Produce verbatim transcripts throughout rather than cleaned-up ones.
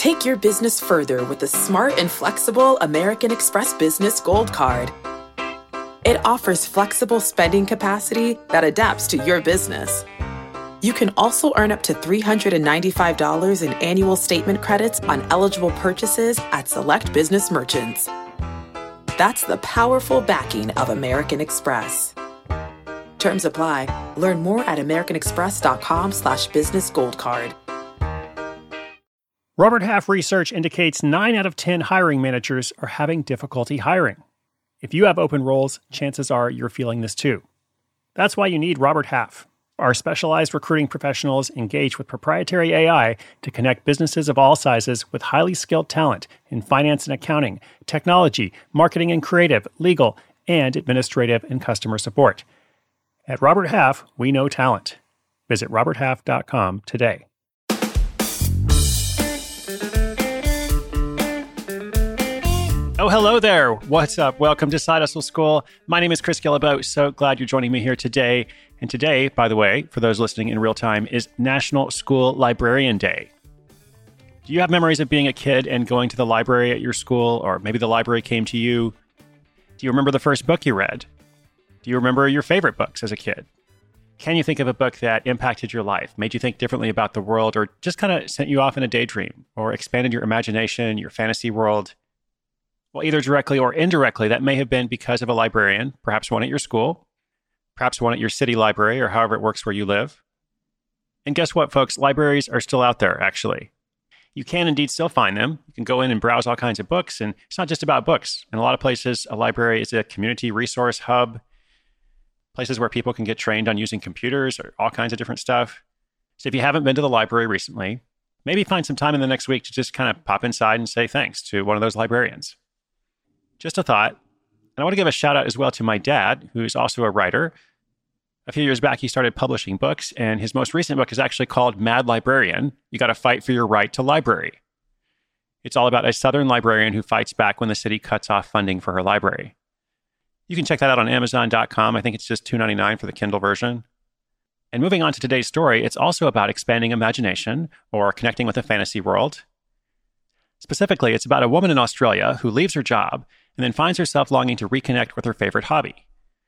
Take your business further with the smart and flexible American Express Business Gold Card. It offers flexible spending capacity that adapts to your business. You can also earn up to three hundred ninety-five dollars in annual statement credits on eligible purchases at select business merchants. That's the powerful backing of American Express. Terms apply. Learn more at americanexpress.com slash business gold card. Robert Half research indicates nine out of ten hiring managers are having difficulty hiring. If you have open roles, chances are you're feeling this too. That's why you need Robert Half. Our specialized recruiting professionals engage with proprietary A I to connect businesses of all sizes with highly skilled talent in finance and accounting, technology, marketing and creative, legal, and administrative and customer support. At Robert Half, we know talent. Visit robert half dot com today. Oh, hello there. What's up? Welcome to Side Hustle School. My name is Chris Guillebeau. So glad you're joining me here today. And today, by the way, for those listening in real time, is National School Librarian Day. Do you have memories of being a kid and going to the library at your school, or maybe the library came to you? Do you remember the first book you read? Do you remember your favorite books as a kid? Can you think of a book that impacted your life, made you think differently about the world, or just kind of sent you off in a daydream, or expanded your imagination, your fantasy world? Well, either directly or indirectly, that may have been because of a librarian, perhaps one at your school, perhaps one at your city library, or however it works where you live. And guess what, folks? Libraries are still out there, actually. You can indeed still find them. You can go in and browse all kinds of books, and it's not just about books. In a lot of places, a library is a community resource hub, places where people can get trained on using computers or all kinds of different stuff. So if you haven't been to the library recently, maybe find some time in the next week to just kind of pop inside and say thanks to one of those librarians. Just a thought. And I want to give a shout out as well to my dad, who's also a writer. A few years back, he started publishing books, and his most recent book is actually called Mad Librarian. You got to fight for your right to library. It's all about a Southern librarian who fights back when the city cuts off funding for her library. You can check that out on amazon dot com. I think it's just two dollars and ninety-nine cents for the Kindle version. And moving on to today's story, it's also about expanding imagination or connecting with a fantasy world. Specifically, it's about a woman in Australia who leaves her job and then finds herself longing to reconnect with her favorite hobby.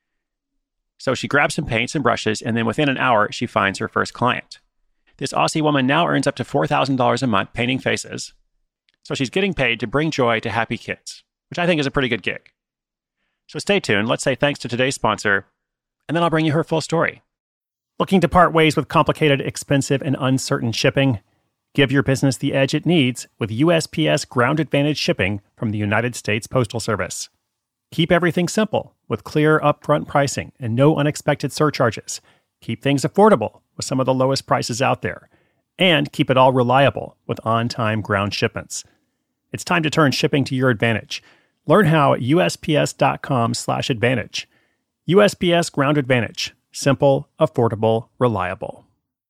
So she grabs some paints and brushes, and then within an hour, she finds her first client. This Aussie woman now earns up to four thousand dollars a month painting faces. So she's getting paid to bring joy to happy kids, which I think is a pretty good gig. So stay tuned. Let's say thanks to today's sponsor, and then I'll bring you her full story. Looking to part ways with complicated, expensive, and uncertain shipping? Give your business the edge it needs with U S P S Ground Advantage shipping from the United States Postal Service. Keep everything simple with clear upfront pricing and no unexpected surcharges. Keep things affordable with some of the lowest prices out there. And keep it all reliable with on-time ground shipments. It's time to turn shipping to your advantage. Learn how at U S P S dot com slash advantage. U S P S Ground Advantage. Simple, affordable, reliable.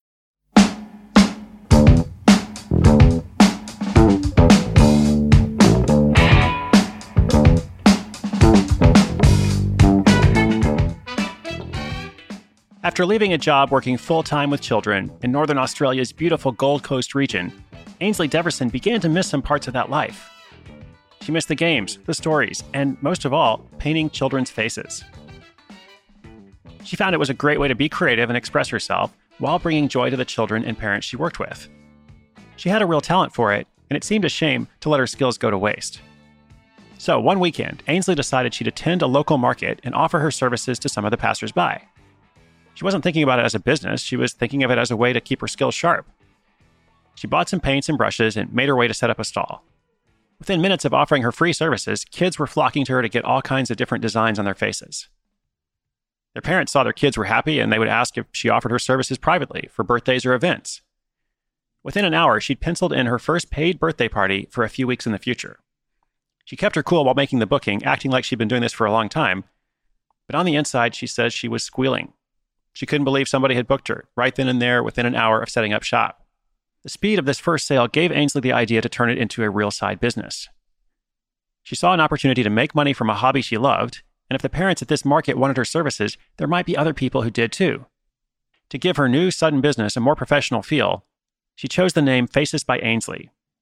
After leaving a job working full-time with children in Northern Australia's beautiful Gold Coast region, Ainsley Deverson began to miss some parts of that life. She missed the games, the stories, and most of all, painting children's faces. She found it was a great way to be creative and express herself while bringing joy to the children and parents she worked with. She had a real talent for it, and it seemed a shame to let her skills go to waste. So one weekend, Ainsley decided she'd attend a local market and offer her services to some of the passersby. She wasn't thinking about it as a business, she was thinking of it as a way to keep her skills sharp. She bought some paints and brushes and made her way to set up a stall. Within minutes of offering her free services, kids were flocking to her to get all kinds of different designs on their faces. Their parents saw their kids were happy, and they would ask if she offered her services privately for birthdays or events. Within an hour, she'd penciled in her first paid birthday party for a few weeks in the future. She kept her cool while making the booking, acting like she'd been doing this for a long time. But on the inside, she says she was squealing. She couldn't believe somebody had booked her, right then and there within an hour of setting up shop. The speed of this first sale gave Ainsley the idea to turn it into a real side business. She saw an opportunity to make money from a hobby she loved, and if the parents at this market wanted her services, there might be other people who did too. To give her new sudden business a more professional feel, she chose the name Faces by Ainsley,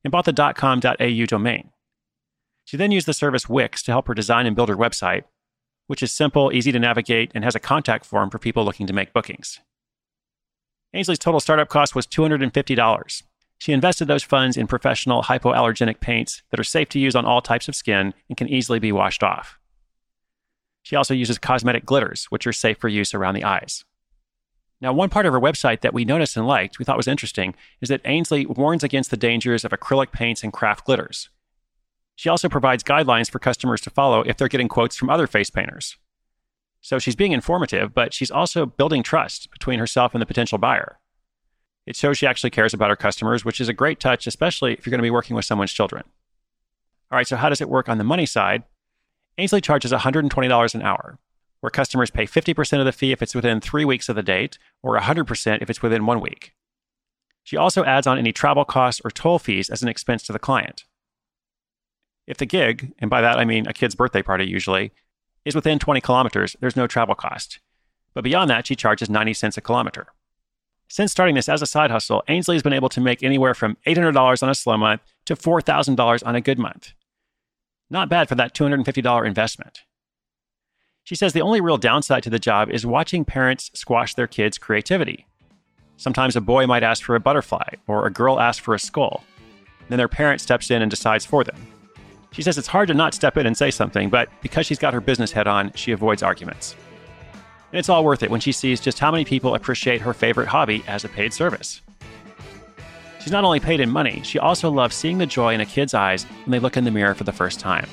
and bought the .com.au domain. She then used the service Wix to help her design and build her website, which is simple, easy to navigate, and has a contact form for people looking to make bookings. Ainsley's total startup cost was two hundred fifty dollars. She invested those funds in professional hypoallergenic paints that are safe to use on all types of skin and can easily be washed off. She also uses cosmetic glitters, which are safe for use around the eyes. Now, one part of her website that we noticed and liked, we thought was interesting, is that Ainsley warns against the dangers of acrylic paints and craft glitters. She also provides guidelines for customers to follow if they're getting quotes from other face painters. So she's being informative, but she's also building trust between herself and the potential buyer. It shows she actually cares about her customers, which is a great touch, especially if you're going to be working with someone's children. All right, so how does it work on the money side? Ainsley charges one hundred twenty dollars an hour, where customers pay fifty percent of the fee if it's within three weeks of the date, or one hundred percent if it's within one week. She also adds on any travel costs or toll fees as an expense to the client. If the gig, and by that I mean a kid's birthday party usually, is within twenty kilometers, there's no travel cost. But beyond that, she charges ninety cents a kilometer. Since starting this as a side hustle, Ainsley has been able to make anywhere from eight hundred dollars on a slow month to four thousand dollars on a good month. Not bad for that two hundred fifty dollars investment. She says the only real downside to the job is watching parents squash their kids' creativity. Sometimes a boy might ask for a butterfly, or a girl asks for a skull. Then their parent steps in and decides for them. She says it's hard to not step in and say something, but because she's got her business head on, she avoids arguments. And it's all worth it when she sees just how many people appreciate her favorite hobby as a paid service. She's not only paid in money, she also loves seeing the joy in a kid's eyes when they look in the mirror for the first time.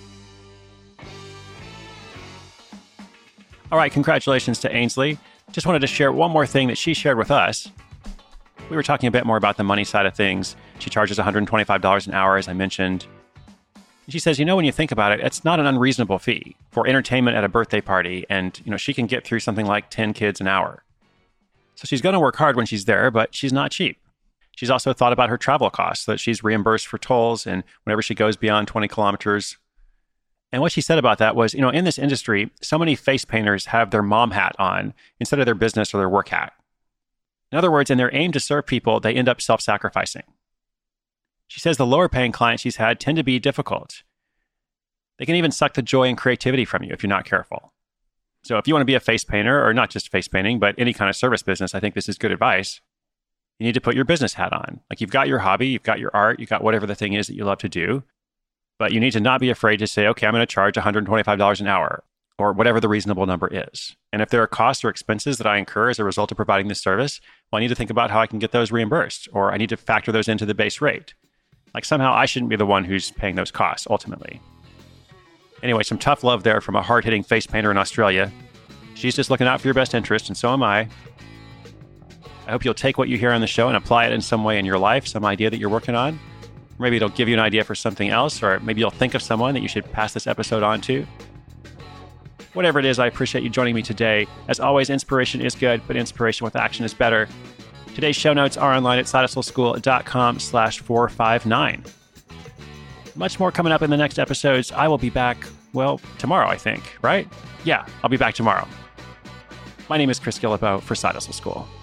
All right, congratulations to Ainsley. Just wanted to share one more thing that she shared with us. We were talking a bit more about the money side of things. She charges one hundred twenty-five dollars an hour, as I mentioned. She says, you know, when you think about it, it's not an unreasonable fee for entertainment at a birthday party, and, you know, she can get through something like ten kids an hour. So she's going to work hard when she's there, but she's not cheap. She's also thought about her travel costs, that she's reimbursed for tolls and whenever she goes beyond twenty kilometers. And what she said about that was, you know, in this industry, so many face painters have their mom hat on instead of their business or their work hat. In other words, in their aim to serve people, they end up self-sacrificing. She says the lower paying clients she's had tend to be difficult. They can even suck the joy and creativity from you if you're not careful. So if you want to be a face painter, or not just face painting, but any kind of service business, I think this is good advice. You need to put your business hat on. Like, you've got your hobby, you've got your art, you've got whatever the thing is that you love to do. But you need to not be afraid to say, okay, I'm going to charge one hundred twenty-five dollars an hour, or whatever the reasonable number is. And if there are costs or expenses that I incur as a result of providing this service, well, I need to think about how I can get those reimbursed, or I need to factor those into the base rate. Like, somehow I shouldn't be the one who's paying those costs, ultimately. Anyway, some tough love there from a hard-hitting face painter in Australia. She's just looking out for your best interest, and so am I. I hope you'll take what you hear on the show and apply it in some way in your life, some idea that you're working on. Maybe it'll give you an idea for something else, or maybe you'll think of someone that you should pass this episode on to. Whatever it is, I appreciate you joining me today. As always, inspiration is good, but inspiration with action is better. Today's show notes are online at sidehustleschool.com slash 459. Much more coming up in the next episodes. I will be back, well, tomorrow, I think, right? Yeah, I'll be back tomorrow. My name is Chris Guillebeau for Side Hustle School.